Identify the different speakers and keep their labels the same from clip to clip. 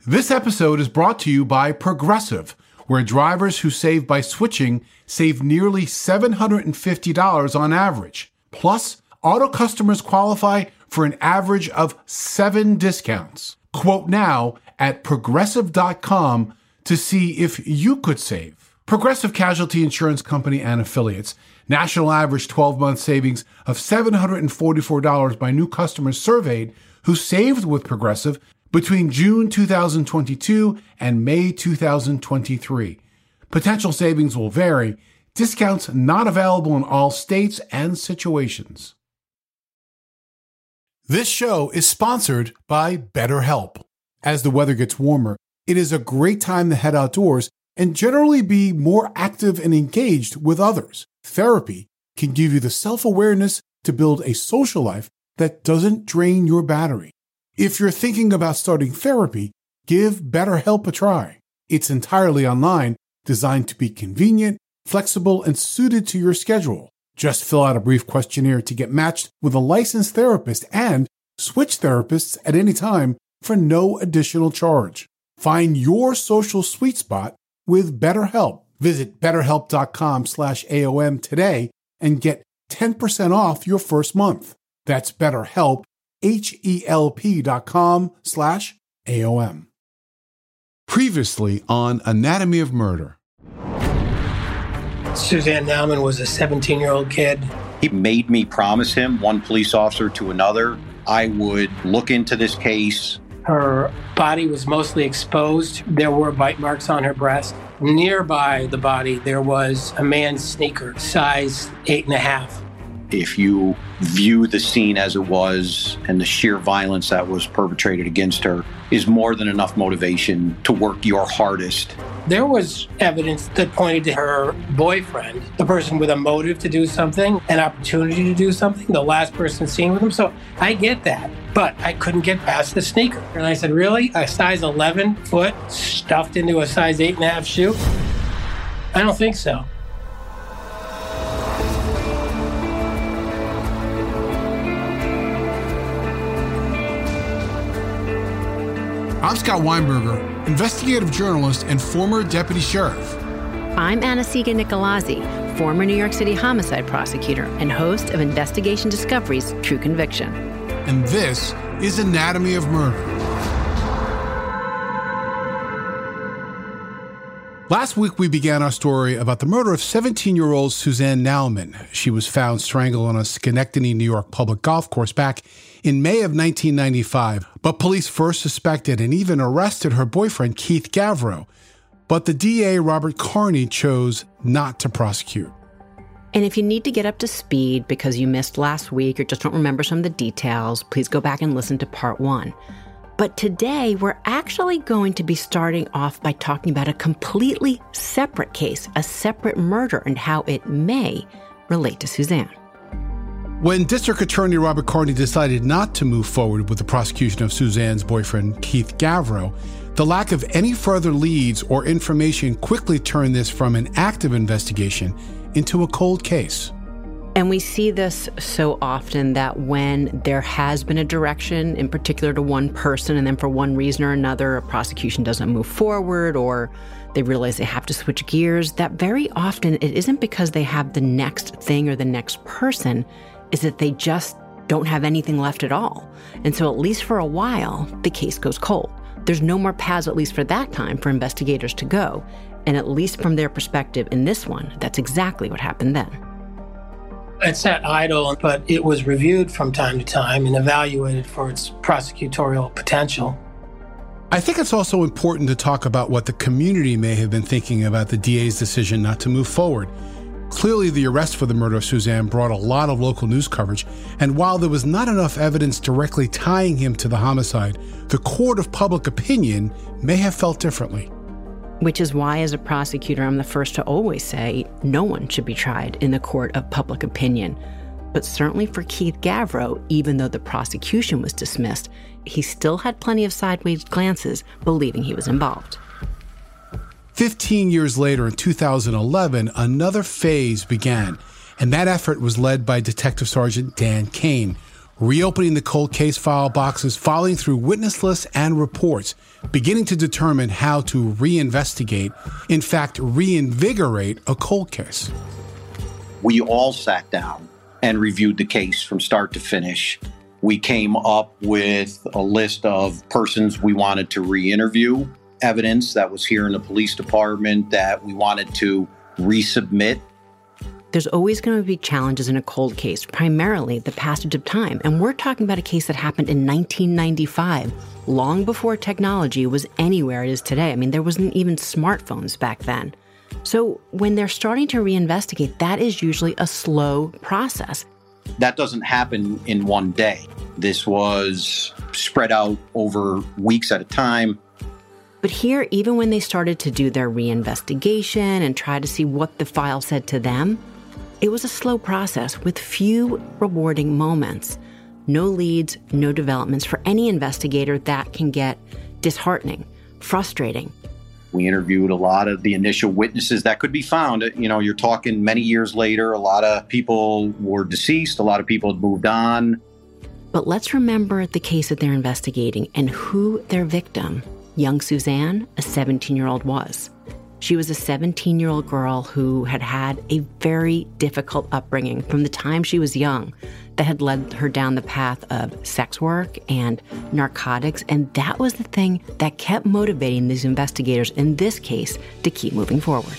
Speaker 1: This episode is brought to you by Progressive, where drivers who save by switching save nearly $750 on average. Plus, auto customers qualify for an average of 7 discounts. Quote now at Progressive.com to see if you could save. Progressive Casualty Insurance Company and Affiliates. National average 12-month savings of $744 by new customers surveyed who saved with Progressive between June 2022 and May 2023. Potential savings will vary. Discounts not available in all states and situations. This show is sponsored by BetterHelp. As the weather gets warmer, it is a great time to head outdoors and generally be more active and engaged with others. Therapy can give you the self-awareness to build a social life that doesn't drain your battery. If you're thinking about starting therapy, give BetterHelp a try. It's entirely online, designed to be convenient, flexible, and suited to your schedule. Just fill out a brief questionnaire to get matched with a licensed therapist and switch therapists at any time for no additional charge. Find your social sweet spot with BetterHelp. Visit BetterHelp.com/AOM today and get 10% off your first month. That's BetterHelp, HELP.com/AOM. Previously on Anatomy of Murder.
Speaker 2: Suzanne Nauman was a 17-year-old kid.
Speaker 3: He made me promise him, one police officer to another, I would look into this case.
Speaker 2: Her body was mostly exposed. There were bite marks on her breast. Nearby the body, there was a man's sneaker, size 8.5.
Speaker 3: If you view the scene as it was and the sheer violence that was perpetrated against her is more than enough motivation to work your hardest.
Speaker 2: There was evidence that pointed to her boyfriend, the person with a motive to do something, an opportunity to do something, the last person seen with him. So I get that, but I couldn't get past the sneaker. And I said, really? A size 11 foot stuffed into a size 8.5 shoe? I don't think so.
Speaker 1: I'm Scott Weinberger, investigative journalist and former deputy sheriff.
Speaker 4: I'm Anna-Sigga Nicolazzi, former New York City homicide prosecutor and host of Investigation Discovery's True Conviction.
Speaker 1: And this is Anatomy of Murder. Last week, we began our story about the murder of 17-year-old Suzanne Nauman. She was found strangled on a Schenectady, New York public golf course back in May of 1995. But police first suspected and even arrested her boyfriend, Keith Gavreau. But the DA, Robert Carney, chose not to prosecute.
Speaker 4: And if you need to get up to speed because you missed last week or just don't remember some of the details, please go back and listen to part 1. But today, we're actually going to be starting off by talking about a completely separate case, a separate murder, and how it may relate to Suzanne.
Speaker 1: When District Attorney Robert Carney decided not to move forward with the prosecution of Suzanne's boyfriend, Keith Gavreau, the lack of any further leads or information quickly turned this from an active investigation into a cold case.
Speaker 4: And we see this so often that when there has been a direction, in particular to one person, and then for one reason or another, a prosecution doesn't move forward or they realize they have to switch gears, that very often it isn't because they have the next thing or the next person, is that they just don't have anything left at all. And so at least for a while, the case goes cold. There's no more paths, at least for that time, for investigators to go. And at least from their perspective in this one, that's exactly what happened then.
Speaker 2: It sat idle, but it was reviewed from time to time and evaluated for its prosecutorial potential.
Speaker 1: I think it's also important to talk about what the community may have been thinking about the DA's decision not to move forward. Clearly, the arrest for the murder of Suzanne brought a lot of local news coverage, and while there was not enough evidence directly tying him to the homicide, the court of public opinion may have felt differently.
Speaker 4: Which is why, as a prosecutor, I'm the first to always say no one should be tried in the court of public opinion. But certainly for Keith Gavreau, even though the prosecution was dismissed, he still had plenty of sideways glances, believing he was involved.
Speaker 1: 15 years later, in 2011, another phase began, and that effort was led by Detective Sergeant Dan Kane, reopening the cold case file boxes, following through witness lists and reports, beginning to determine how to reinvestigate, in fact, reinvigorate a cold case.
Speaker 3: We all sat down and reviewed the case from start to finish. We came up with a list of persons we wanted to re-interview, evidence that was here in the police department that we wanted to resubmit.
Speaker 4: There's always going to be challenges in a cold case, primarily the passage of time. And we're talking about a case that happened in 1995, long before technology was anywhere it is today. I mean, there wasn't even smartphones back then. So when they're starting to reinvestigate, that is usually a slow process.
Speaker 3: That doesn't happen in one day. This was spread out over weeks at a time.
Speaker 4: But here, even when they started to do their reinvestigation and try to see what the file said to them, it was a slow process with few rewarding moments. No leads, no developments. For any investigator, that can get disheartening, frustrating.
Speaker 3: We interviewed a lot of the initial witnesses that could be found. You're talking many years later. A lot of people were deceased. A lot of people had moved on.
Speaker 4: But let's remember the case that they're investigating and who their victim, young Suzanne, a 17-year-old, was. She was a 17-year-old girl who had had a very difficult upbringing from the time she was young that had led her down the path of sex work and narcotics. And that was the thing that kept motivating these investigators in this case to keep moving forward.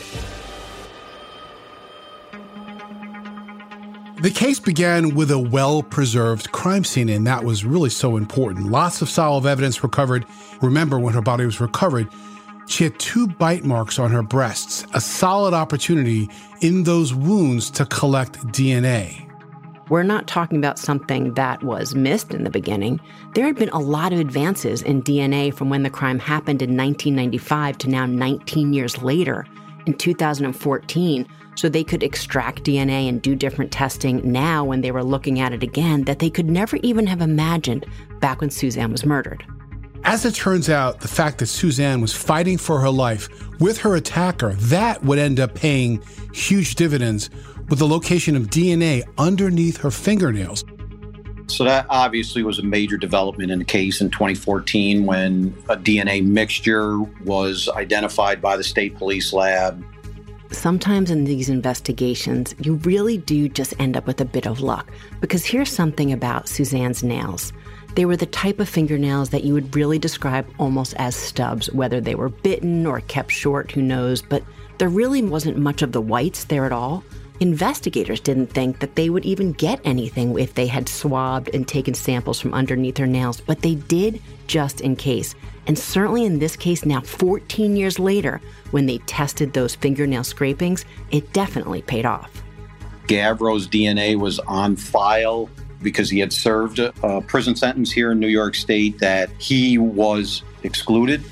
Speaker 1: The case began with a well-preserved crime scene, and that was really so important. Lots of solid evidence recovered. Remember, when her body was recovered, she had 2 bite marks on her breasts, a solid opportunity in those wounds to collect DNA.
Speaker 4: We're not talking about something that was missed in the beginning. There had been a lot of advances in DNA from when the crime happened in 1995 to now 19 years later in 2014. So they could extract DNA and do different testing now when they were looking at it again that they could never even have imagined back when Suzanne was murdered.
Speaker 1: As it turns out, the fact that Suzanne was fighting for her life with her attacker, that would end up paying huge dividends with the location of DNA underneath her fingernails.
Speaker 3: So that obviously was a major development in the case in 2014 when a DNA mixture was identified by the state police lab.
Speaker 4: Sometimes in these investigations, you really do just end up with a bit of luck, because here's something about Suzanne's nails. They were the type of fingernails that you would really describe almost as stubs, whether they were bitten or kept short, who knows, but there really wasn't much of the whites there at all. Investigators didn't think that they would even get anything if they had swabbed and taken samples from underneath her nails, but they did just in case. And certainly in this case now, 14 years later, when they tested those fingernail scrapings, it definitely paid off.
Speaker 3: Gavro's DNA was on file because he had served a prison sentence here in New York State that he was excluded.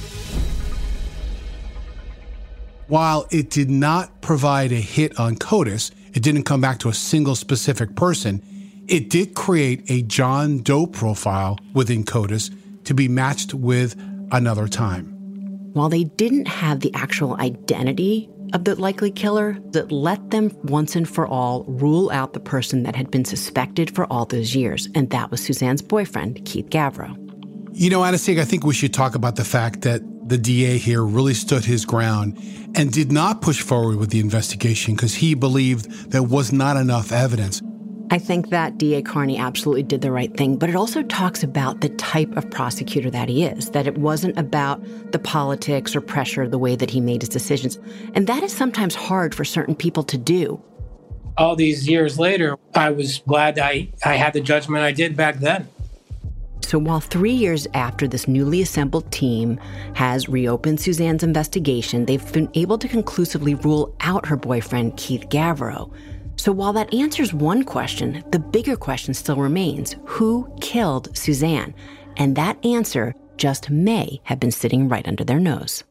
Speaker 1: While it did not provide a hit on CODIS, it didn't come back to a single specific person, it did create a John Doe profile within CODIS to be matched with another time.
Speaker 4: While they didn't have the actual identity of the likely killer, that let them once and for all rule out the person that had been suspected for all those years, and that was Suzanne's boyfriend, Keith Gavro.
Speaker 1: You know, Anastasia, I think we should talk about the fact that the DA here really stood his ground and did not push forward with the investigation because he believed there was not enough evidence.
Speaker 4: I think that DA Carney absolutely did the right thing, but it also talks about the type of prosecutor that he is, that it wasn't about the politics or pressure, the way that he made his decisions. And that is sometimes hard for certain people to do.
Speaker 2: All these years later, I was glad I had the judgment I did back then.
Speaker 4: So while 3 years after this newly assembled team has reopened Suzanne's investigation, they've been able to conclusively rule out her boyfriend, Keith Gavro. So while that answers one question, the bigger question still remains: who killed Suzanne? And that answer just may have been sitting right under their nose.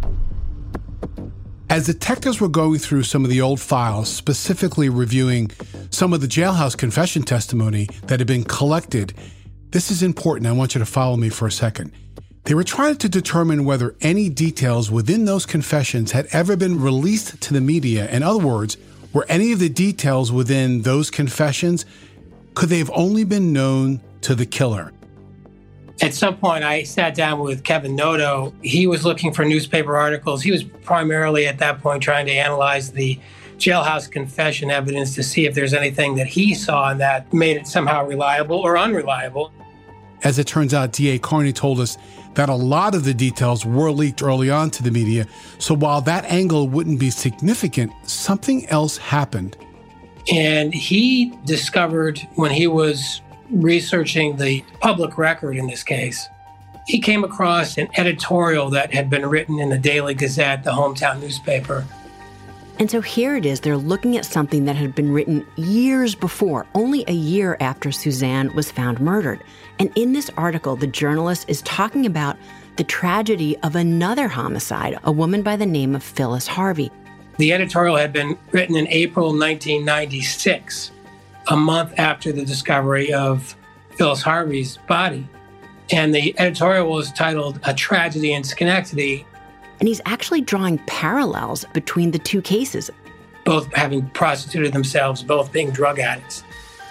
Speaker 1: As detectives were going through some of the old files, specifically reviewing some of the jailhouse confession testimony that had been collected, this is important. I want you to follow me for a second. They were trying to determine whether any details within those confessions had ever been released to the media. In other words, were any of the details within those confessions could they have only been known to the killer?
Speaker 2: At some point, I sat down with Kevin Noto. He was looking for newspaper articles. He was primarily at that point trying to analyze the jailhouse confession evidence to see if there's anything that he saw that made it somehow reliable or unreliable.
Speaker 1: As it turns out, D.A. Carney told us that a lot of the details were leaked early on to the media. So while that angle wouldn't be significant, something else happened.
Speaker 2: And he discovered when he was researching the public record in this case, he came across an editorial that had been written in the Daily Gazette, the hometown newspaper.
Speaker 4: And so here it is. They're looking at something that had been written years before, only a year after Suzanne was found murdered. And in this article, the journalist is talking about the tragedy of another homicide, a woman by the name of Phyllis Harvey.
Speaker 2: The editorial had been written in April 1996, a month after the discovery of Phyllis Harvey's body. And the editorial was titled "A Tragedy in Schenectady."
Speaker 4: And he's actually drawing parallels between the two cases.
Speaker 2: Both having prostituted themselves, both being drug addicts.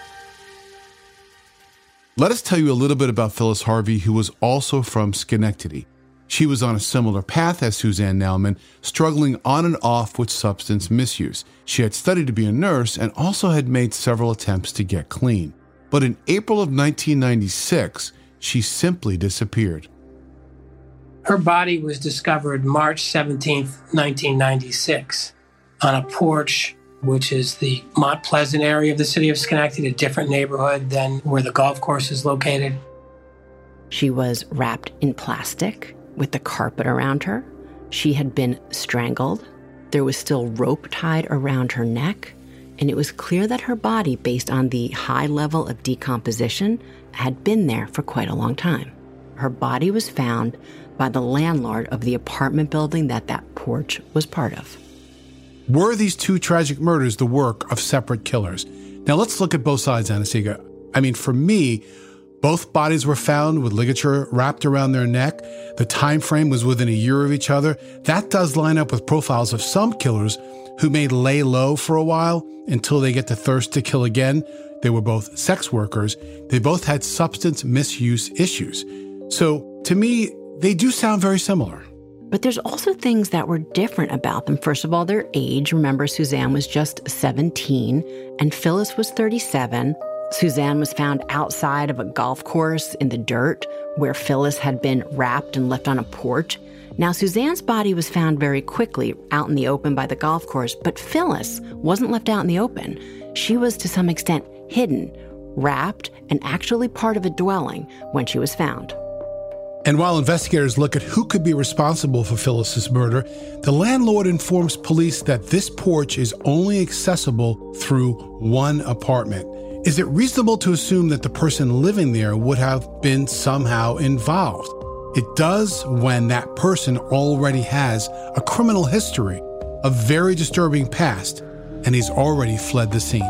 Speaker 1: Let us tell you a little bit about Phyllis Harvey, who was also from Schenectady. She was on a similar path as Suzanne Nauman, struggling on and off with substance misuse. She had studied to be a nurse and also had made several attempts to get clean. But in April of 1996, she simply disappeared.
Speaker 2: Her body was discovered March 17th, 1996, on a porch, which is the Mont Pleasant area of the city of Schenectady, a different neighborhood than where the golf course is located.
Speaker 4: She was wrapped in plastic with the carpet around her. She had been strangled. There was still rope tied around her neck, and it was clear that her body, based on the high level of decomposition, had been there for quite a long time. Her body was found by the landlord of the apartment building that porch was part of.
Speaker 1: Were these two tragic murders the work of separate killers? Now let's look at both sides, Anna-Sigga. For me, both bodies were found with ligature wrapped around their neck. The time frame was within a year of each other. That does line up with profiles of some killers who may lay low for a while until they get the thirst to kill again. They were both sex workers. They both had substance misuse issues. So to me, they do sound very similar.
Speaker 4: But there's also things that were different about them. First of all, their age. Remember, Suzanne was just 17 and Phyllis was 37. Suzanne was found outside of a golf course in the dirt where Phyllis had been wrapped and left on a porch. Now, Suzanne's body was found very quickly out in the open by the golf course, but Phyllis wasn't left out in the open. She was, to some extent, hidden, wrapped, and actually part of a dwelling when she was found.
Speaker 1: And while investigators look at who could be responsible for Phyllis's murder, the landlord informs police that this porch is only accessible through one apartment. Is it reasonable to assume that the person living there would have been somehow involved? It does when that person already has a criminal history, a very disturbing past, and he's already fled the scene.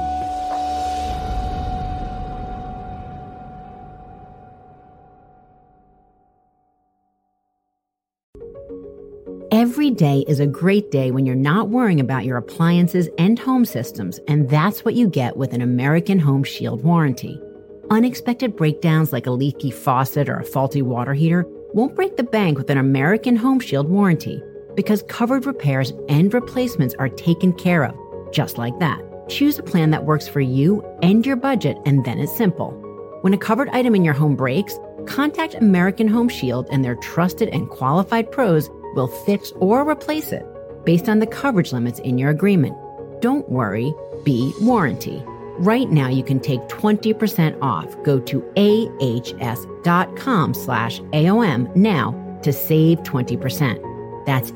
Speaker 5: Every day is a great day when you're not worrying about your appliances and home systems, and that's what you get with an American Home Shield warranty. Unexpected breakdowns like a leaky faucet or a faulty water heater won't break the bank with an American Home Shield warranty, because covered repairs and replacements are taken care of, just like that. Choose a plan that works for you and your budget, and then it's simple. When a covered item in your home breaks, contact American Home Shield, and their trusted and qualified pros will fix or replace it based on the coverage limits in your agreement. Don't worry, be warranty. Right now, you can take 20% off. Go to ahs.com/AOM now to save 20%. That's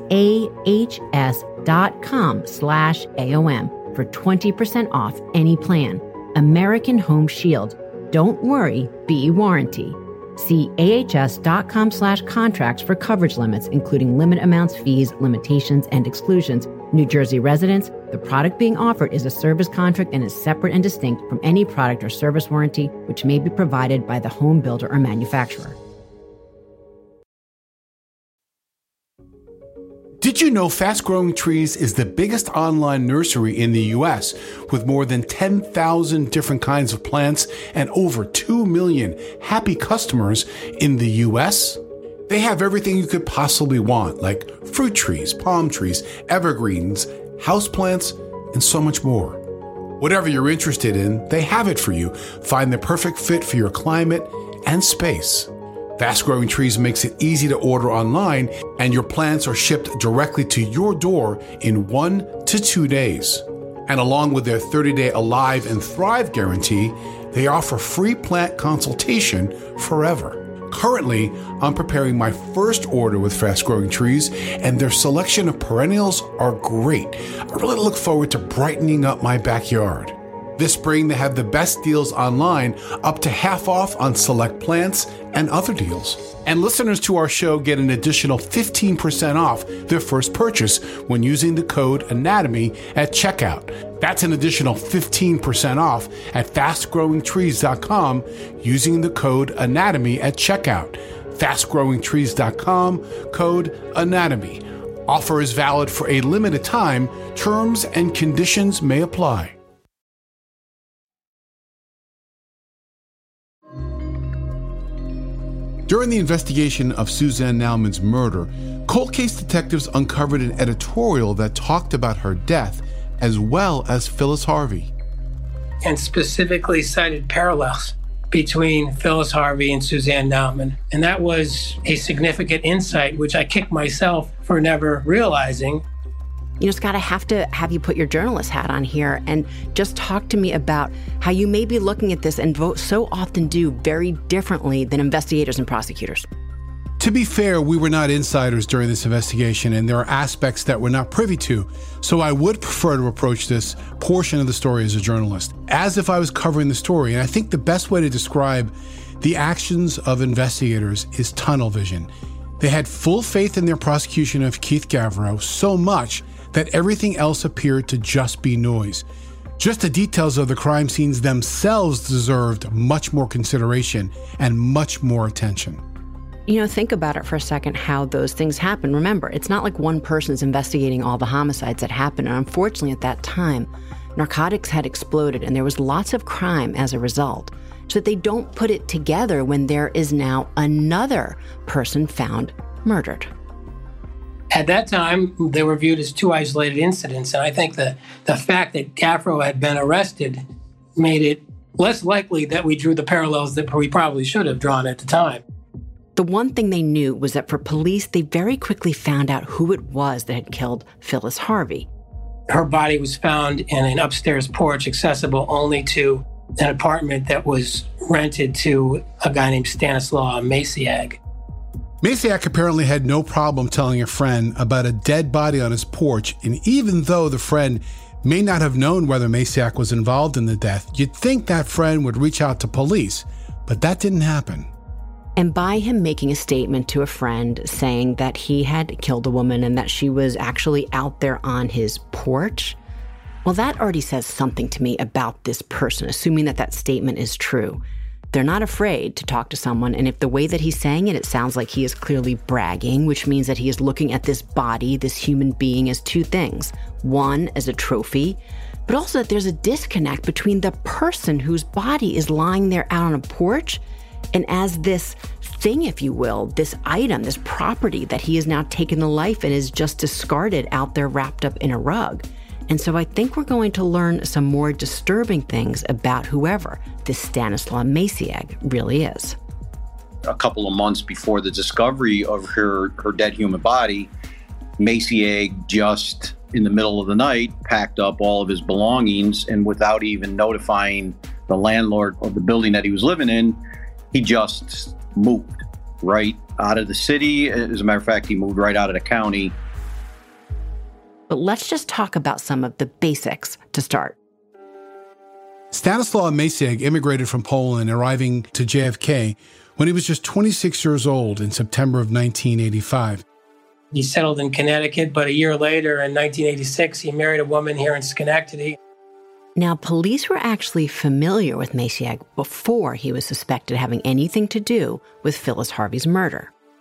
Speaker 5: ahs.com/AOM for 20% off any plan. American Home Shield. Don't worry, be warranty. See ahs.com/contracts for coverage limits, including limit amounts, fees, limitations, and exclusions. New Jersey residents, the product being offered is a service contract and is separate and distinct from any product or service warranty which may be provided by the home builder or manufacturer.
Speaker 1: Did Did you know Fast Growing Trees is the biggest online nursery in the U.S. with more than 10,000 different kinds of plants and over 2 million happy customers in the U.S.? They have everything you could possibly want, like fruit trees, palm trees, evergreens, houseplants, and so much more. Whatever you're interested in, they have it for you. Find the perfect fit for your climate and space. Fast Growing Trees makes it easy to order online, and your plants are shipped directly to your door in 1 to 2 days. And along with their 30-day Alive and Thrive guarantee, they offer free plant consultation forever. Currently, I'm preparing my first order with Fast Growing Trees, and their selection of perennials are great. I really look forward to brightening up my backyard. This spring, they have the best deals online, up to half off on select plants and other deals. And listeners to our show get an additional 15% off their first purchase when using the code ANATOMY at checkout. That's an additional 15% off at fastgrowingtrees.com using the code ANATOMY at checkout. Fastgrowingtrees.com, code ANATOMY. Offer is valid for a limited time. Terms and conditions may apply. During the investigation of Suzanne Nauman's murder, cold case detectives uncovered an editorial that talked about her death as well as Phyllis Harvey.
Speaker 2: And specifically cited parallels between Phyllis Harvey and Suzanne Nauman. And that was a significant insight, which I kicked myself for never realizing.
Speaker 4: You know, Scott, I have to have you put your journalist hat on here and just talk to me about how you may be looking at this and so often do very differently than investigators and prosecutors.
Speaker 1: To be fair, we were not insiders during this investigation, and there are aspects that we're not privy to, so I would prefer to approach this portion of the story as a journalist, as if I was covering the story. And I think the best way to describe the actions of investigators is tunnel vision. They had full faith in their prosecution of Keith Gavreau, so much that everything else appeared to just be noise. Just the details of the crime scenes themselves deserved much more consideration and much more attention.
Speaker 4: You know, think about it for a second, how those things happen. Remember, it's not like one person is investigating all the homicides that happened. And unfortunately, at that time, narcotics had exploded and there was lots of crime as a result. So that they don't put it together when there is now another person found murdered.
Speaker 2: At that time, they were viewed as two isolated incidents. And I think the fact that Gavreau had been arrested made it less likely that we drew the parallels that we probably should have drawn at the time.
Speaker 4: The one thing they knew was that for police, they very quickly found out who it was that had killed Phyllis Harvey.
Speaker 2: Her body was found in an upstairs porch accessible only to an apartment that was rented to a guy named Stanislaw Maciag.
Speaker 1: Maciag apparently had no problem telling a friend about a dead body on his porch, and even though the friend may not have known whether Maciag was involved in the death, you'd think that friend would reach out to police, but that didn't happen.
Speaker 4: And by him making a statement to a friend saying that he had killed a woman and that she was actually out there on his porch, well, that already says something to me about this person, assuming that that statement is true. They're not afraid to talk to someone, and if the way that he's saying it sounds like he is clearly bragging, which means that he is looking at this body, this human being, as two things. One, as a trophy, but also that there's a disconnect between the person whose body is lying there out on a porch and as this thing, if you will, this item, this property that he has now taken the life and is just discarded out there wrapped up in a rug. And so I think we're going to learn some more disturbing things about whoever this Stanislaw Maciag really is.
Speaker 3: A couple of months before the discovery of her dead human body, Maciag just in the middle of the night packed up all of his belongings, and without even notifying the landlord of the building that he was living in, he just moved right out of the city. As a matter of fact, he moved right out of the county.
Speaker 4: But let's just talk about some of the basics to start.
Speaker 1: Stanislaw Maciag immigrated from Poland, arriving to JFK when he was just 26 years old in September of 1985.
Speaker 2: He settled in Connecticut, but a year later, in 1986, he married a woman here in Schenectady.
Speaker 4: Now, police were actually familiar with Maciag before he was suspected of having anything to do with Phyllis Harvey's murder.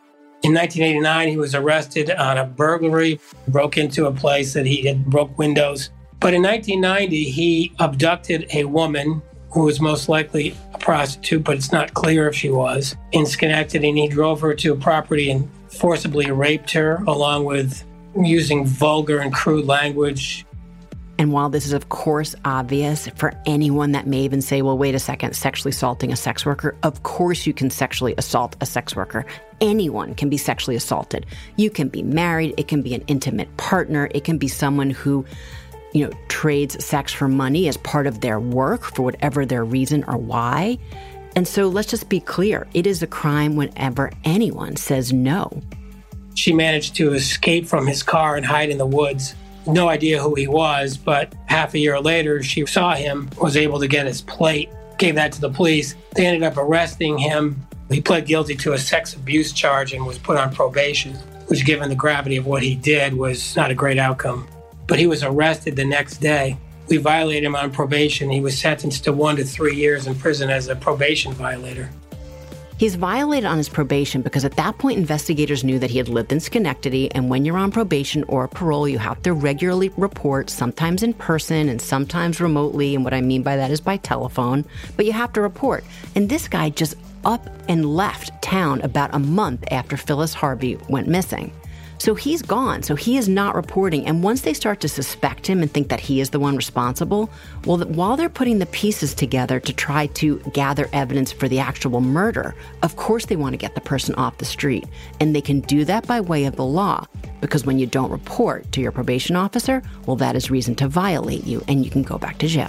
Speaker 2: In 1989, he was arrested on a burglary, broke into a place that he had broke windows. But in 1990, he abducted a woman who was most likely a prostitute, but it's not clear if she was, in Schenectady, and he drove her to a property and forcibly raped her, along with using vulgar and crude language.
Speaker 4: And while this is, of course, obvious for anyone that may even say, well, wait a second, sexually assaulting a sex worker, of course you can sexually assault a sex worker. Anyone can be sexually assaulted. You can be married. It can be an intimate partner. It can be someone who, trades sex for money as part of their work for whatever their reason or why. And so let's just be clear. It is a crime whenever anyone says no.
Speaker 2: She managed to escape from his car and hide in the woods. No idea who he was, but half a year later, she saw him, was able to get his plate, gave that to the police. They ended up arresting him. He pled guilty to a sex abuse charge and was put on probation, which, given the gravity of what he did, was not a great outcome. But he was arrested the next day. We violated him on probation. He was sentenced to 1 to 3 years in prison as a probation violator.
Speaker 4: He's violated on his probation because at that point, investigators knew that he had lived in Schenectady, and when you're on probation or parole, you have to regularly report, sometimes in person and sometimes remotely, and what I mean by that is by telephone, but you have to report. And this guy just up and left town about a month after Phyllis Harvey went missing. So he's gone, so he is not reporting. And once they start to suspect him and think that he is the one responsible, well, while they're putting the pieces together to try to gather evidence for the actual murder, of course they want to get the person off the street. And they can do that by way of the law, because when you don't report to your probation officer, well, that is reason to violate you, and you can go back to jail.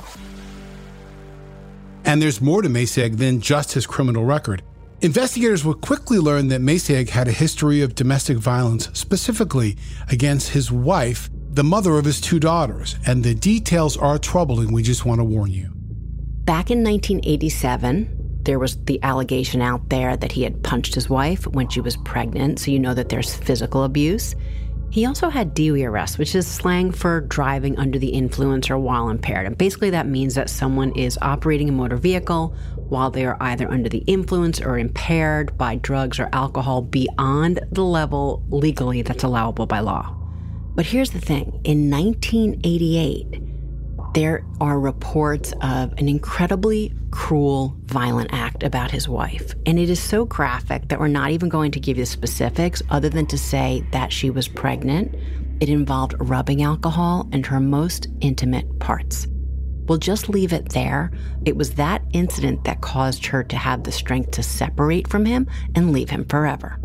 Speaker 1: And there's more to Masiag than just his criminal record. Investigators would quickly learn that Masiag had a history of domestic violence, specifically against his wife, the mother of his 2 daughters, and the details are troubling. We just want to warn you.
Speaker 4: Back in 1987, there was the allegation out there that he had punched his wife when she was pregnant, so you know that there's physical abuse. He also had DUI arrest, which is slang for driving under the influence or while impaired. And basically that means that someone is operating a motor vehicle while they are either under the influence or impaired by drugs or alcohol beyond the level legally that's allowable by law. But here's the thing. In 1988, there are reports of an incredibly cruel, violent act about his wife. And it is so graphic that we're not even going to give you the specifics other than to say that she was pregnant. It involved rubbing alcohol and her most intimate parts. We'll just leave it there. It was that incident that caused her to have the strength to separate from him and leave him forever.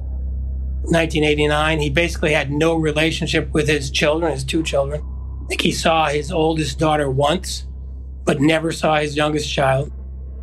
Speaker 2: 1989, he basically had no relationship with his children, his 2 children. I think he saw his oldest daughter once, but never saw his youngest child.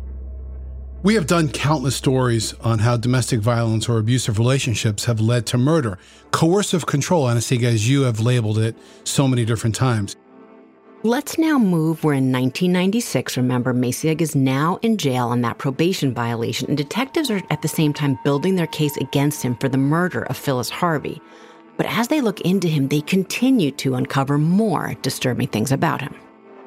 Speaker 1: We have done countless stories on how domestic violence or abusive relationships have led to murder, coercive control, Anastasia, as you have labeled it so many different times.
Speaker 4: Let's now move where in 1996, remember, Masiag is now in jail on that probation violation, and detectives are at the same time building their case against him for the murder of Phyllis Harvey. But as they look into him, they continue to uncover more disturbing things about him.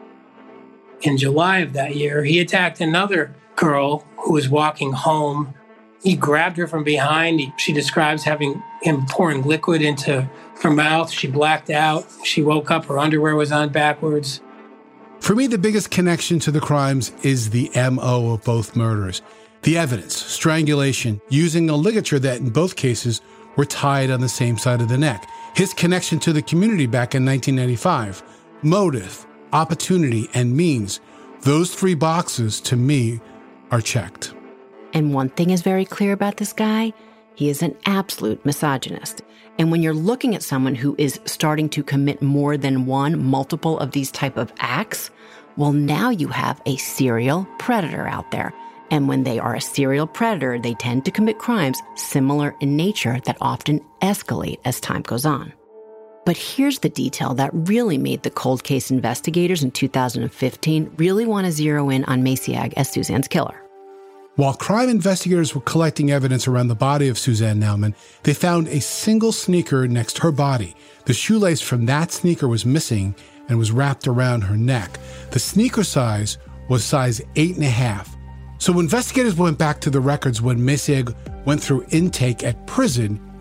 Speaker 2: In July of that year, he attacked another girl who was walking home. He grabbed her from behind. She describes having him pouring liquid into her mouth. She blacked out. She woke up, her underwear was on backwards.
Speaker 1: For me, the biggest connection to the crimes is the MO of both murders. The evidence, strangulation, using a ligature that in both cases were tied on the same side of the neck. His connection to the community back in 1995, motive, opportunity, and means. Those 3 boxes, to me, are checked.
Speaker 4: And one thing is very clear about this guy. He is an absolute misogynist. And when you're looking at someone who is starting to commit more than multiple of these type of acts, well, now you have a serial predator out there. And when they are a serial predator, they tend to commit crimes similar in nature that often escalate as time goes on. But here's the detail that really made the cold case investigators in 2015 really want to zero in on Masiag as Suzanne's killer.
Speaker 1: While crime investigators were collecting evidence around the body of Suzanne Nauman, they found a single sneaker next to her body. The shoelace from that sneaker was missing and was wrapped around her neck. The sneaker size was size 8.5. So investigators went back to the records when Masiag went through intake at prison.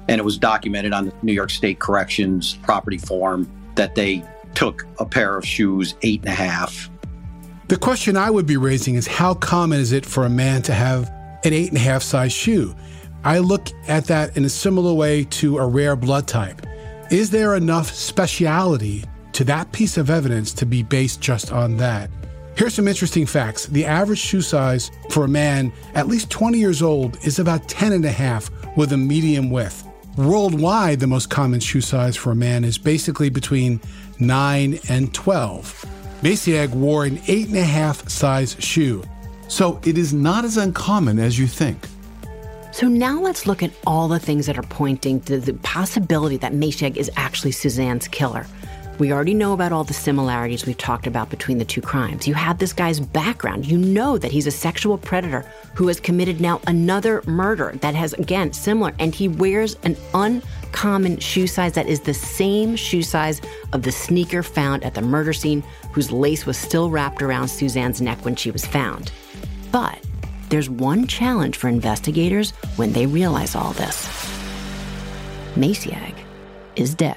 Speaker 3: And it was documented on the New York State Corrections property form that they took a pair of shoes 8.5.
Speaker 1: The question I would be raising is, how common is it for a man to have an 8.5 size shoe? I look at that in a similar way to a rare blood type. Is there enough speciality to that piece of evidence to be based just on that? Here's some interesting facts. The average shoe size for a man at least 20 years old is about 10.5 with a medium width. Worldwide, the most common shoe size for a man is basically between 9 and 12. Maciag wore an 8.5 size shoe. So it is not as uncommon as you think.
Speaker 4: So now let's look at all the things that are pointing to the possibility that Maciag is actually Suzanne's killer. We already know about all the similarities we've talked about between the two crimes. You have this guy's background. You know that he's a sexual predator who has committed now another murder that has, again, similar. And he wears an uncommon shoe size that is the same shoe size of the sneaker found at the murder scene, whose lace was still wrapped around Suzanne's neck when she was found. But there's one challenge for investigators when they realize all this. Maciag is dead.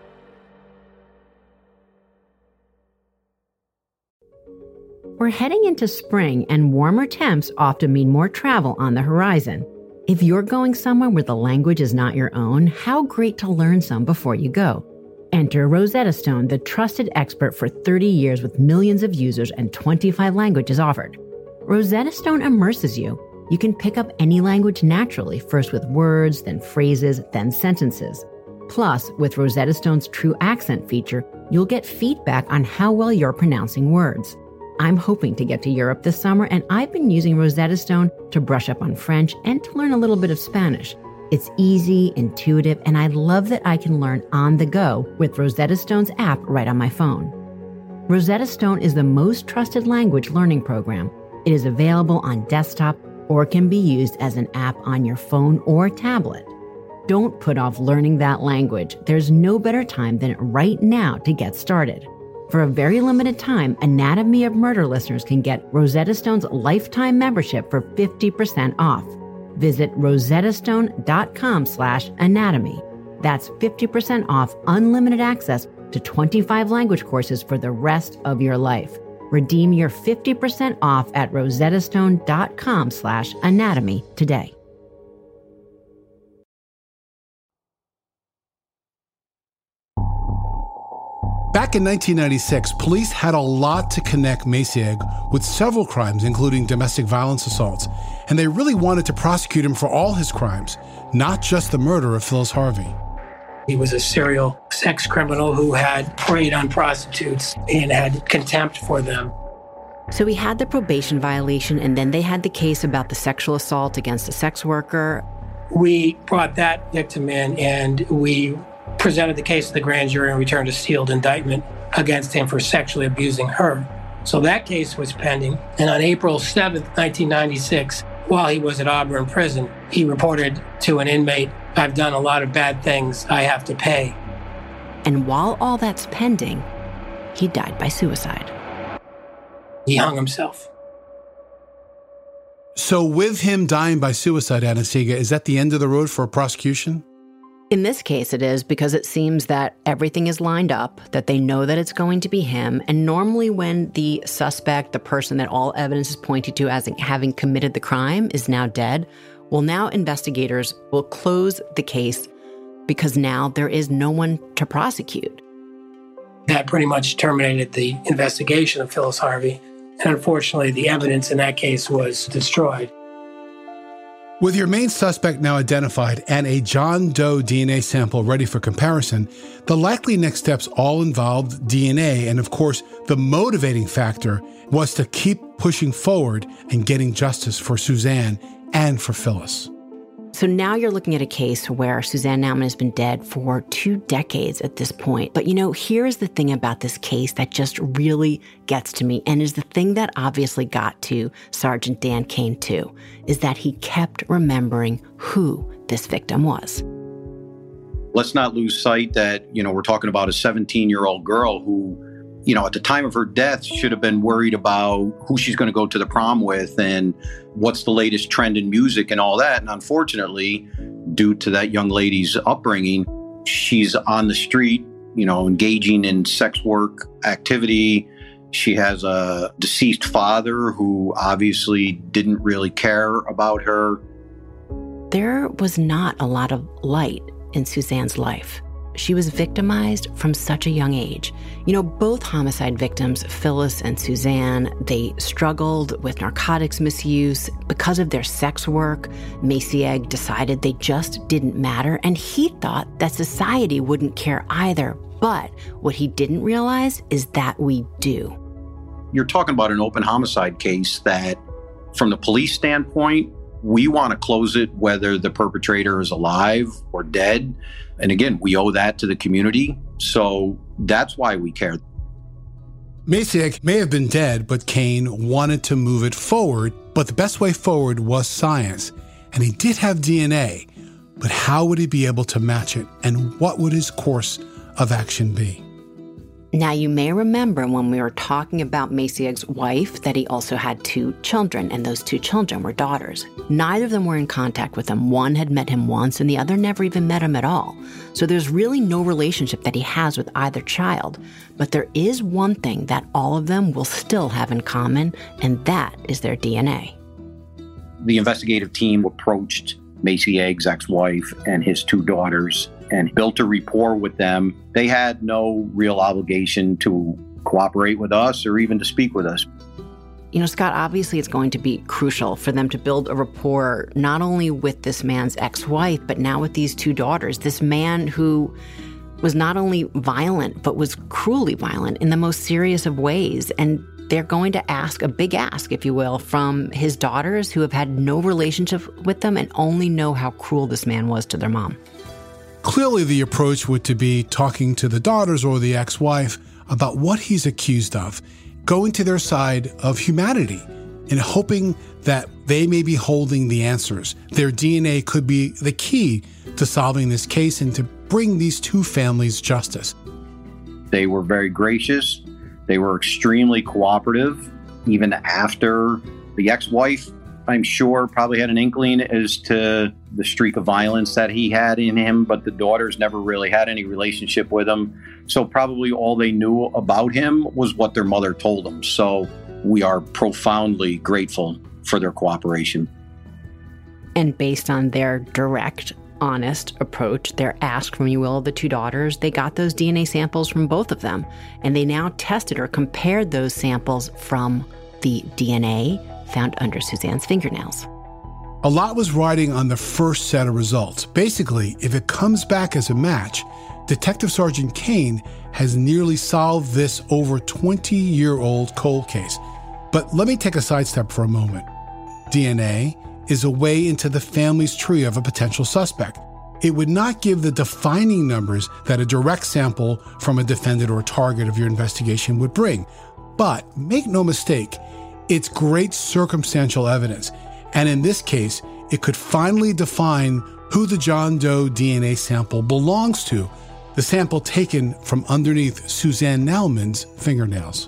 Speaker 5: We're heading into spring, and warmer temps often mean more travel on the horizon. If you're going somewhere where the language is not your own, how great to learn some before you go. Enter Rosetta Stone, the trusted expert for 30 years with millions of users and 25 languages offered. Rosetta Stone immerses you. You can pick up any language naturally, first with words, then phrases, then sentences. Plus, with Rosetta Stone's True Accent feature, you'll get feedback on how well you're pronouncing words. I'm hoping to get to Europe this summer, and I've been using Rosetta Stone to brush up on French and to learn a little bit of Spanish. It's easy, intuitive, and I love that I can learn on the go with Rosetta Stone's app right on my phone. Rosetta Stone is the most trusted language learning program. It is available on desktop or can be used as an app on your phone or tablet. Don't put off learning that language. There's no better time than right now to get started. For a very limited time, Anatomy of Murder listeners can get Rosetta Stone's lifetime membership for 50% off. Visit rosettastone.com/anatomy. That's 50% off unlimited access to 25 language courses for the rest of your life. Redeem your 50% off at rosettastone.com/anatomy today.
Speaker 1: Back in 1996, police had a lot to connect Maciag with several crimes, including domestic violence assaults, and they really wanted to prosecute him for all his crimes, not just the murder of Phyllis Harvey.
Speaker 2: He was a serial sex criminal who had preyed on prostitutes and had contempt for them.
Speaker 4: So he had the probation violation, and then they had the case about the sexual assault against a sex worker.
Speaker 2: We brought that victim in, and we presented the case to the grand jury and returned a sealed indictment against him for sexually abusing her. So that case was pending. And on April 7th, 1996, while he was at Auburn Prison, he reported to an inmate, "I've done a lot of bad things. I have to pay."
Speaker 4: And while all that's pending, he died by suicide.
Speaker 2: He hung himself.
Speaker 1: So with him dying by suicide, Anna-Sigga, is that the end of the road for a prosecution?
Speaker 4: In this case, it is, because it seems that everything is lined up, that they know that it's going to be him. And normally when the suspect, the person that all evidence is pointing to as having committed the crime, is now dead, well, now investigators will close the case because now there is no one to prosecute.
Speaker 2: That pretty much terminated the investigation of Phyllis Harvey. And unfortunately, the evidence in that case was destroyed.
Speaker 1: With your main suspect now identified and a John Doe DNA sample ready for comparison, the likely next steps all involved DNA, and of course, the motivating factor was to keep pushing forward and getting justice for Suzanne and for Phyllis.
Speaker 4: So now you're looking at a case where Suzanne Nauman has been dead for 2 decades at this point. But here's the thing about this case that just really gets to me, and is the thing that obviously got to Sergeant Dan Cain too, is that he kept remembering who this victim was.
Speaker 3: Let's not lose sight that, we're talking about a 17-year-old girl who, at the time of her death should have been worried about who she's going to go to the prom with and what's the latest trend in music and all that. And unfortunately, due to that young lady's upbringing. She's on the street, engaging in sex work activity. She has a deceased father who obviously didn't really care about her.
Speaker 4: There was not a lot of light in Suzanne's life. She was victimized from such a young age. Both homicide victims, Phyllis and Suzanne, they struggled with narcotics misuse. Because of their sex work, Maciej decided they just didn't matter, and he thought that society wouldn't care either. But what he didn't realize is that we do.
Speaker 3: You're talking about an open homicide case that, from the police standpoint, we want to close it whether the perpetrator is alive or dead. And again, we owe that to the community. So that's why we care.
Speaker 1: Maciej may have been dead, but Cain wanted to move it forward. But the best way forward was science. And he did have DNA. But how would he be able to match it? And what would his course of action be?
Speaker 4: Now, you may remember when we were talking about Maciej's wife that he also had 2 children, and those 2 children were daughters. Neither of them were in contact with him. One had met him once, and the other never even met him at all. So there's really no relationship that he has with either child. But there is one thing that all of them will still have in common, and that is their DNA.
Speaker 3: The investigative team approached Maciej's ex-wife and his 2 daughters and built a rapport with them. They had no real obligation to cooperate with us or even to speak with us.
Speaker 4: Scott, obviously it's going to be crucial for them to build a rapport not only with this man's ex-wife, but now with these 2 daughters. This man who was not only violent, but was cruelly violent in the most serious of ways. And they're going to ask a big ask, if you will, from his daughters who have had no relationship with them and only know how cruel this man was to their mom.
Speaker 1: Clearly, the approach would to be talking to the daughters or the ex-wife about what he's accused of, going to their side of humanity and hoping that they may be holding the answers. Their DNA could be the key to solving this case and to bring these 2 families justice.
Speaker 3: They were very gracious. They were extremely cooperative. Even after the ex-wife, I'm sure, probably had an inkling as to the streak of violence that he had in him, but the daughters never really had any relationship with him. So probably all they knew about him was what their mother told them. So we are profoundly grateful for their cooperation.
Speaker 4: And based on their direct, honest approach, their ask from, you will, the 2 daughters, they got those DNA samples from both of them. And they now tested or compared those samples from the DNA found under Suzanne's fingernails.
Speaker 1: A lot was riding on the first set of results. Basically, if it comes back as a match, Detective Sergeant Cain has nearly solved this over 20-year-old cold case. But let me take a sidestep for a moment. DNA is a way into the family's tree of a potential suspect. It would not give the defining numbers that a direct sample from a defendant or target of your investigation would bring. But make no mistake, it's great circumstantial evidence. And in this case, it could finally define who the John Doe DNA sample belongs to, the sample taken from underneath Suzanne Nauman's fingernails.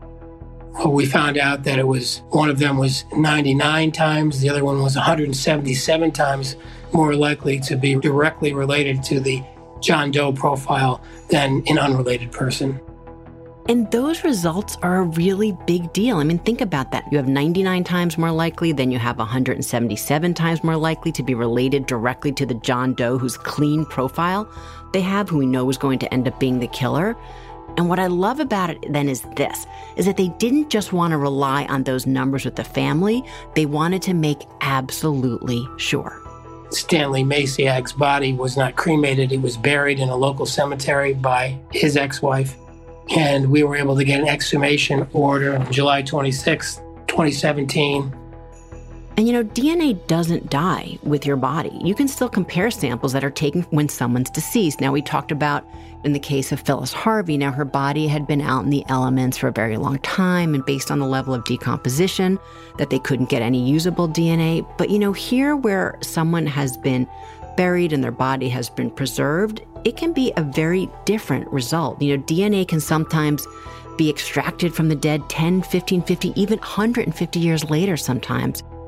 Speaker 2: We found out that one of them was 99 times, the other one was 177 times more likely to be directly related to the John Doe profile than an unrelated person.
Speaker 4: And those results are a really big deal. I mean, think about that. You have 99 times more likely, then you have 177 times more likely to be related directly to the John Doe whose clean profile they have, who we know is going to end up being the killer. And what I love about it then is that they didn't just want to rely on those numbers with the family. They wanted to make absolutely sure.
Speaker 2: Stanley Maciej's body was not cremated. It was buried in a local cemetery by his ex-wife. And we were able to get an exhumation order on July 26, 2017.
Speaker 4: And DNA doesn't die with your body. You can still compare samples that are taken when someone's deceased. Now, we talked about in the case of Phyllis Harvey, now her body had been out in the elements for a very long time, and based on the level of decomposition, that they couldn't get any usable DNA. But here where someone has been buried and their body has been preserved, it can be a very different result. DNA can sometimes be extracted from the dead 10, 15, 50, even 150 years later sometimes.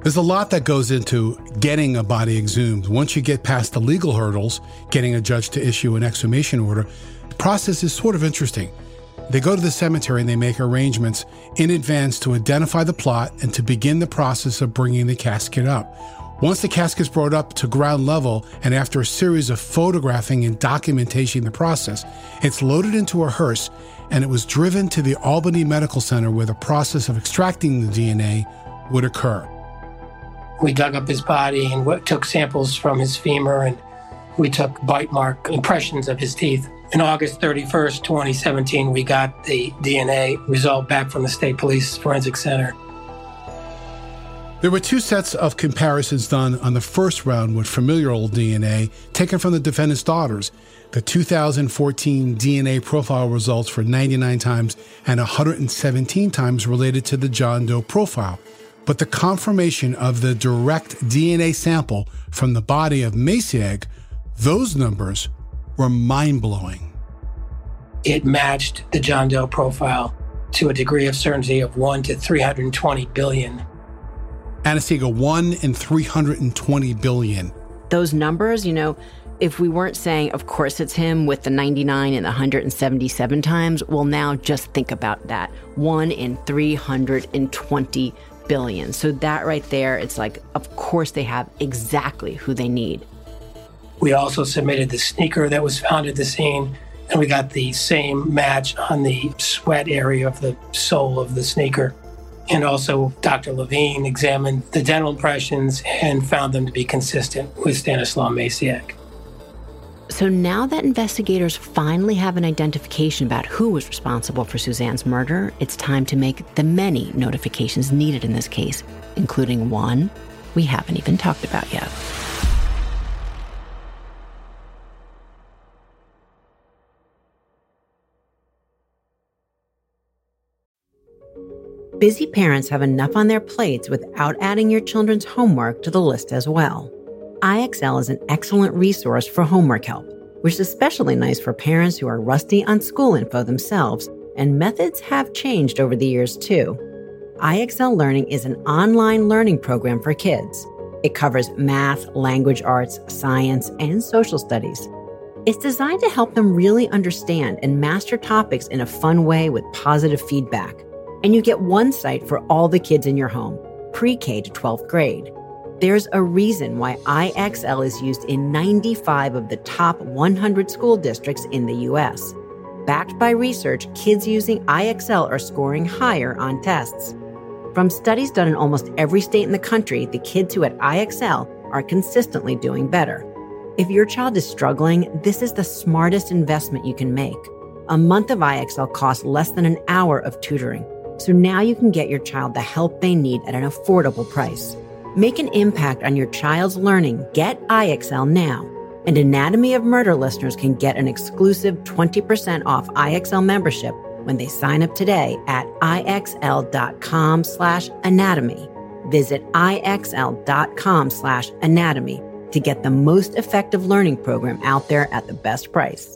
Speaker 1: There's a lot that goes into getting a body exhumed. Once you get past the legal hurdles, getting a judge to issue an exhumation order, the process is sort of interesting. They go to the cemetery and they make arrangements in advance to identify the plot and to begin the process of bringing the casket up. Once the casket is brought up to ground level, and after a series of photographing and documenting the process, it's loaded into a hearse and it was driven to the Albany Medical Center where the process of extracting the DNA would occur.
Speaker 2: We dug up his body and took samples from his femur, and we took bite mark impressions of his teeth. On August 31st, 2017, we got the DNA result back from the State Police Forensic Center.
Speaker 1: There were two sets of comparisons done on the first round with familial DNA taken from the defendant's daughters. The 2014 DNA profile results for 99 times and 117 times related to the John Doe profile. But the confirmation of the direct DNA sample from the body of Maciej, those numbers were mind-blowing.
Speaker 2: It matched the John Doe profile to a degree of certainty of 1 to 320 billion.
Speaker 1: Anna-Sigga, 1 in 320 billion.
Speaker 4: Those numbers, if we weren't saying, of course it's him with the 99 and 177 times, well, now just think about that. 1 in 320 billion. So that right there, it's like, of course they have exactly who they need.
Speaker 2: We also submitted the sneaker that was found at the scene, and we got the same match on the sweat area of the sole of the sneaker. And also, Dr. Levine examined the dental impressions and found them to be consistent with Stanislaw Maciej.
Speaker 4: So now that investigators finally have an identification about who was responsible for Suzanne's murder, it's time to make the many notifications needed in this case, including one we haven't even talked about yet. Busy parents have enough on their plates without adding your children's homework to the list as well. IXL is an excellent resource for homework help, which is especially nice for parents who are rusty on school info themselves, and methods have changed over the years too. IXL Learning is an online learning program for kids. It covers math, language arts, science, and social studies. It's designed to help them really understand and master topics in a fun way with positive feedback. And you get one site for all the kids in your home, pre-K to 12th grade. There's a reason why IXL is used in 95 of the top 100 school districts in the U.S. Backed by research, kids using IXL are scoring higher on tests. From studies done in almost every state in the country, the kids who at IXL are consistently doing better. If your child is struggling, this is the smartest investment you can make. A month of IXL costs less than an hour of tutoring, so now you can get your child the help they need at an affordable price. Make an impact on your child's learning. Get IXL now. And Anatomy of Murder listeners can get an exclusive 20% off IXL membership when they sign up today at IXL.com/anatomy. Visit IXL.com/anatomy to get the most effective learning program out there at the best price.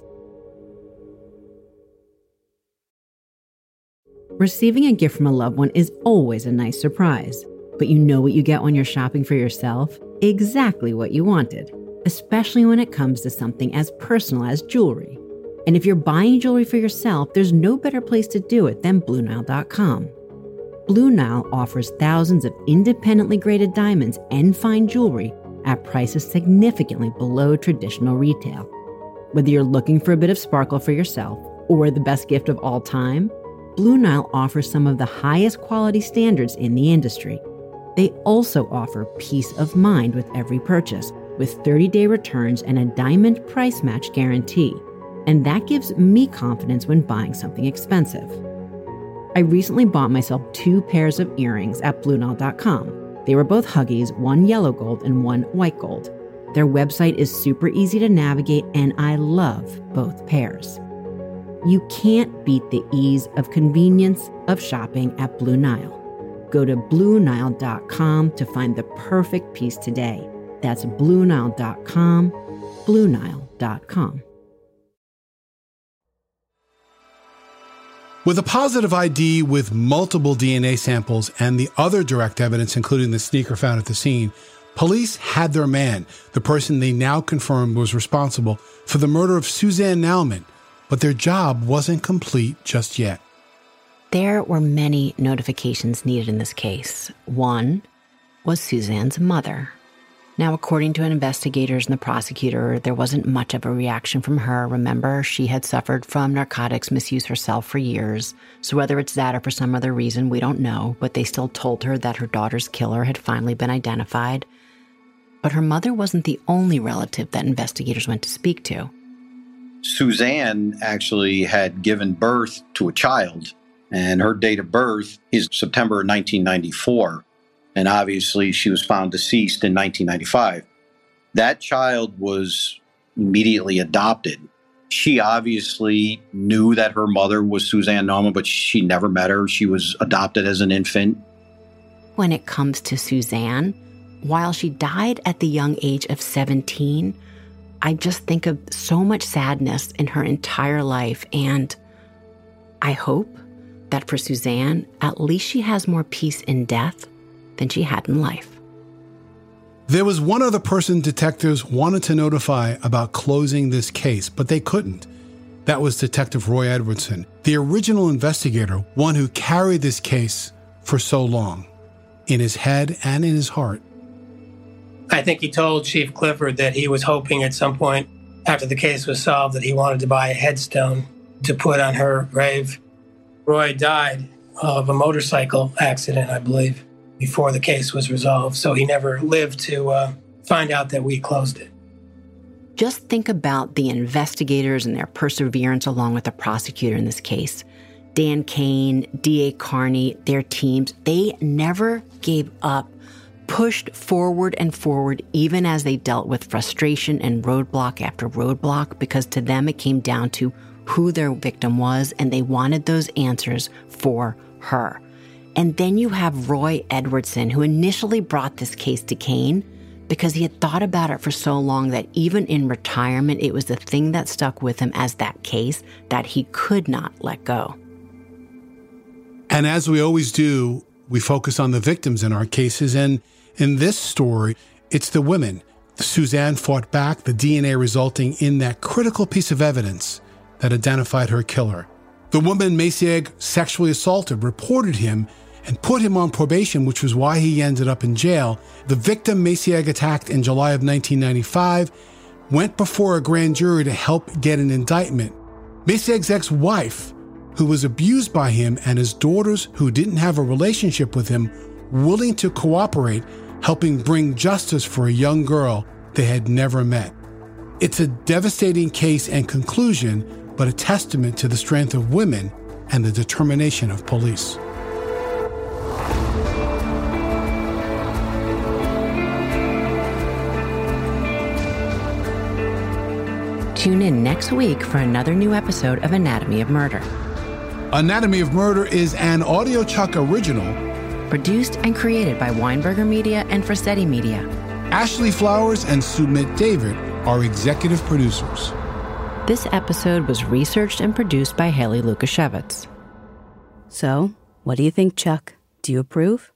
Speaker 4: Receiving a gift from a loved one is always a nice surprise. But you know what you get when you're shopping for yourself? Exactly what you wanted, especially when it comes to something as personal as jewelry. And if you're buying jewelry for yourself, there's no better place to do it than BlueNile.com. Blue Nile offers thousands of independently graded diamonds and fine jewelry at prices significantly below traditional retail. Whether you're looking for a bit of sparkle for yourself or the best gift of all time, Blue Nile offers some of the highest quality standards in the industry. They also offer peace of mind with every purchase, with 30-day returns and a diamond price match guarantee. And that gives me confidence when buying something expensive. I recently bought myself 2 pairs of earrings at BlueNile.com. They were both Huggies, one yellow gold and one white gold. Their website is super easy to navigate, and I love both pairs. You can't beat the ease of convenience of shopping at Blue Nile. Go to BlueNile.com to find the perfect piece today. That's BlueNile.com, BlueNile.com.
Speaker 1: With a positive ID with multiple DNA samples and the other direct evidence, including the sneaker found at the scene, police had their man, the person they now confirmed was responsible for the murder of Suzanne Nauman, but their job wasn't complete just yet.
Speaker 4: There were many notifications needed in this case. One was Suzanne's mother. Now, according to investigators and the prosecutor, there wasn't much of a reaction from her. Remember, she had suffered from narcotics misuse herself for years. So whether it's that or for some other reason, we don't know. But they still told her that her daughter's killer had finally been identified. But her mother wasn't the only relative that investigators went to speak to.
Speaker 3: Suzanne actually had given birth to a child, and her date of birth is September 1994. And obviously, she was found deceased in 1995. That child was immediately adopted. She obviously knew that her mother was Suzanne Nauman, but she never met her. She was adopted as an infant.
Speaker 4: When it comes to Suzanne, while she died at the young age of 17, I just think of so much sadness in her entire life. And I hope that for Suzanne, at least she has more peace in death than she had in life.
Speaker 1: There was one other person detectives wanted to notify about closing this case, but they couldn't. That was Detective Roy Edwardson, the original investigator, one who carried this case for so long, in his head and in his heart.
Speaker 2: I think he told Chief Clifford that he was hoping at some point after the case was solved that he wanted to buy a headstone to put on her grave. Roy died of a motorcycle accident, I believe, before the case was resolved, so he never lived to find out that we closed it.
Speaker 4: Just think about the investigators and their perseverance along with the prosecutor in this case. Dan Kane, D.A. Carney, their teams, they never gave up, pushed forward and forward, even as they dealt with frustration and roadblock after roadblock, because to them it came down to who their victim was, and they wanted those answers for her. And then you have Roy Edwardson, who initially brought this case to Kane because he had thought about it for so long that even in retirement, it was the thing that stuck with him as that case that he could not let go.
Speaker 1: And as we always do, we focus on the victims in our cases. And in this story, it's the women. Suzanne fought back, the DNA resulting in that critical piece of evidence that identified her killer. The woman Maciej sexually assaulted reported him and put him on probation, which was why he ended up in jail. The victim Maciej attacked in July of 1995 went before a grand jury to help get an indictment. Maciej's ex-wife, who was abused by him, and his daughters, who didn't have a relationship with him, willing to cooperate, helping bring justice for a young girl they had never met. It's a devastating case and conclusion, but a testament to the strength of women and the determination of police.
Speaker 4: Tune in next week for another new episode of Anatomy of Murder.
Speaker 1: Anatomy of Murder is an AudioChuck original,
Speaker 4: produced and created by Weinberger Media and Frasetti Media.
Speaker 1: Ashley Flowers and Sumit David are executive producers.
Speaker 4: This episode was researched and produced by Haley Lukashevitz.
Speaker 5: So, what do you think, Chuck? Do you approve?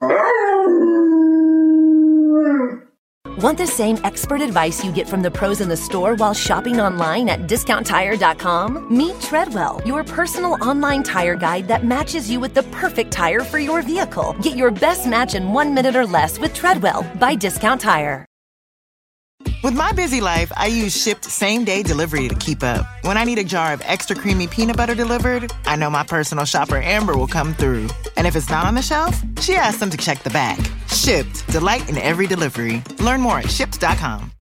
Speaker 6: Want the same expert advice you get from the pros in the store while shopping online at DiscountTire.com? Meet Treadwell, your personal online tire guide that matches you with the perfect tire for your vehicle. Get your best match in 1 minute or less with Treadwell by Discount Tire.
Speaker 7: With my busy life, I use Shipt same-day delivery to keep up. When I need a jar of extra creamy peanut butter delivered, I know my personal shopper Amber will come through. And if it's not on the shelf, she asks them to check the back. Shipt, delight in every delivery. Learn more at Shipt.com.